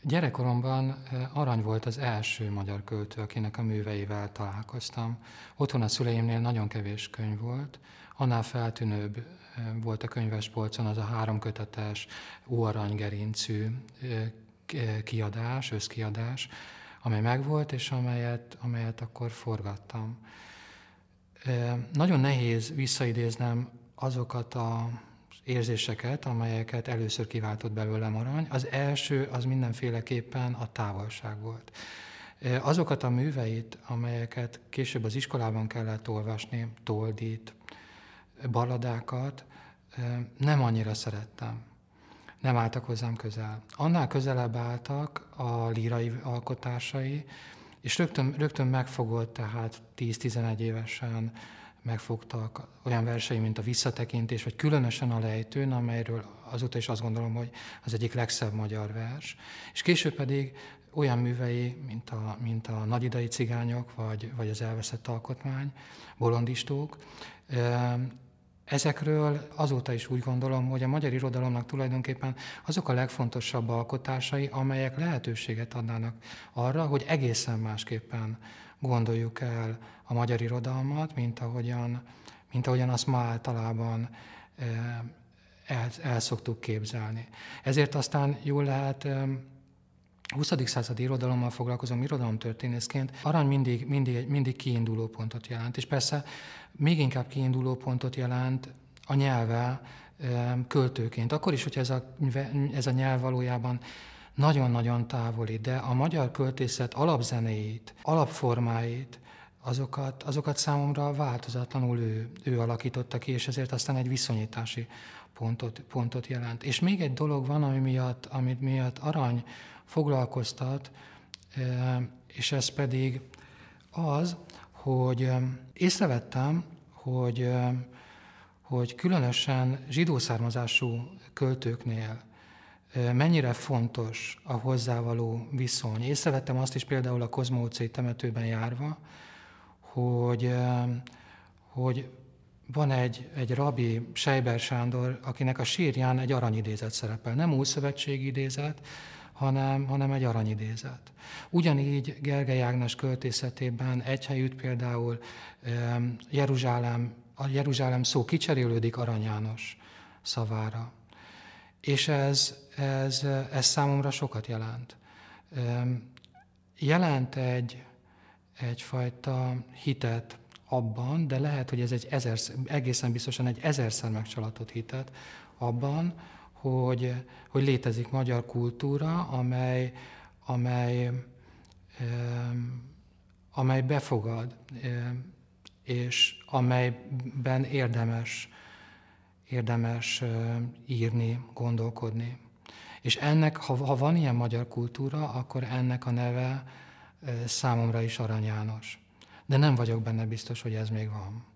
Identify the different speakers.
Speaker 1: Gyerekkoromban Arany volt az első magyar költő, akinek a műveivel találkoztam. Otthon a szüleimnél nagyon kevés könyv volt, annál feltűnőbb volt a könyvespolcon az a 3 kötetes Óaranygerincű kiadás, összkiadás, amely megvolt, és amelyet akkor forgattam. Nagyon nehéz visszaidéznem azokat az érzéseket, amelyeket először kiváltott belőlem Arany. Az első az mindenféleképpen a távolság volt. Azokat a műveit, amelyeket később az iskolában kellett olvasni, Toldit, balladákat, nem annyira szerettem. Nem álltak hozzám közel. Annál közelebb álltak a lírai alkotásai, és rögtön megfogott, tehát 10-11 évesen megfogtak olyan versei, mint a Visszatekintés, vagy különösen a Lejtőn, amelyről azóta is azt gondolom, hogy az egyik legszebb magyar vers. És később pedig olyan művei, mint a Nagyidai cigányok, vagy az Elveszett alkotmány, Bolondistók. Ezekről azóta is úgy gondolom, hogy a magyar irodalomnak tulajdonképpen azok a legfontosabb alkotásai, amelyek lehetőséget adnának arra, hogy egészen másképpen gondoljuk el a magyar irodalmat, mint ahogyan azt ma általában el szoktuk képzelni. Ezért aztán jól lehet 20. századi irodalommal foglalkozom irodalomtörténészként, Arany mindig kiinduló pontot jelent, és persze még inkább kiinduló pontot jelent a nyelvvel költőként. Akkor is, hogy ez a nyelv valójában nagyon-nagyon távoli, de a magyar költészet alapzenéit, alapformáit, azokat számomra változatlanul ő alakította ki, és ezért aztán egy viszonyítási pontot jelent. És még egy dolog van, amit miatt Arany foglalkoztat, és ez pedig az, hogy észrevettem, hogy különösen zsidó származású költőknél mennyire fontos a hozzávaló viszony. Észrevettem azt is például a Kozma utcai temetőben járva, hogy van egy rabi, Seiber Sándor, akinek a sírján egy aranyidézet szerepel. Nem Ószövetségi idézet, hanem egy aranyidézet. Ugyanígy Gergely Ágnes költészetében egy helyütt például a Jeruzsálem szó kicserélődik Arany János szavára. És ez számomra sokat jelent. Jelent egyfajta hitet abban, de lehet, hogy ez egészen biztosan egy 1000-szer megcsalatott hitet abban, hogy létezik magyar kultúra, amely befogad, és amelyben érdemes írni, gondolkodni. És ennek, ha van ilyen magyar kultúra, akkor ennek a neve számomra is Arany János. De nem vagyok benne biztos, hogy ez még van.